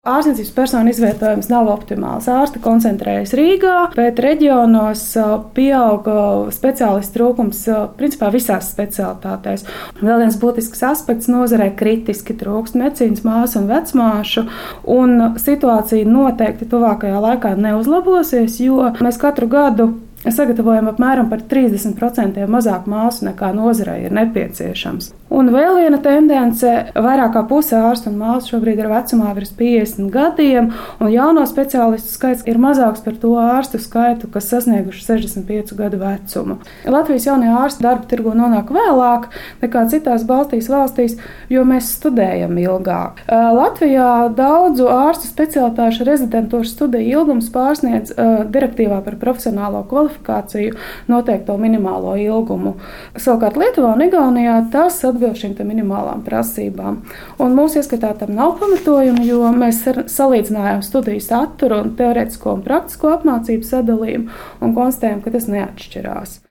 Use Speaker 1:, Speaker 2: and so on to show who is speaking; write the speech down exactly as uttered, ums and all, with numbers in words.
Speaker 1: Ārstniecības personu izvietojums nav optimāls. Ārsti koncentrējas Rīgā, bet reģionos pieauga speciālistu trūkums principā visās specialitātēs. Vēl viens būtisks aspekts nozarē kritiski trūkst medicīnas māsu un vecmāšu, un situācija noteikti tuvākajā laikā neuzlabosies, jo mēs katru gadu sagatavojam apmēram par trīsdesmit procentiem mazāk māsu nekā nozarei ir nepieciešams. Un vēl viena tendence – vairāk kā puse ārstu un māsu šobrīd ir vecumā virs piecdesmit gadiem, un jauno speciālistu skaits ir mazāks par to ārstu skaitu, kas sasnieguši sešdesmit piecu gadu vecumu. Latvijas jaunie ārsti darba tirgu nonāk vēlāk nekā citās Baltijas valstīs, jo mēs studējam ilgāk. Latvijā daudzu ārstu specialitāšu rezidentūras studiju ilgums pārsniedz direktīvā par profesionālo kvalifikāciju noteikto minimālo ilgumu. Savukārt Lietuvā un Igaunijā tas atbilst šīm minimālām prasībām. Un mūsu ieskatā tam nav pamatojuma, jo mēs salīdzinājām studiju saturu un teorētisko un praktisko apmācību sadalījumu un konstatējam, ka tas neatšķirās.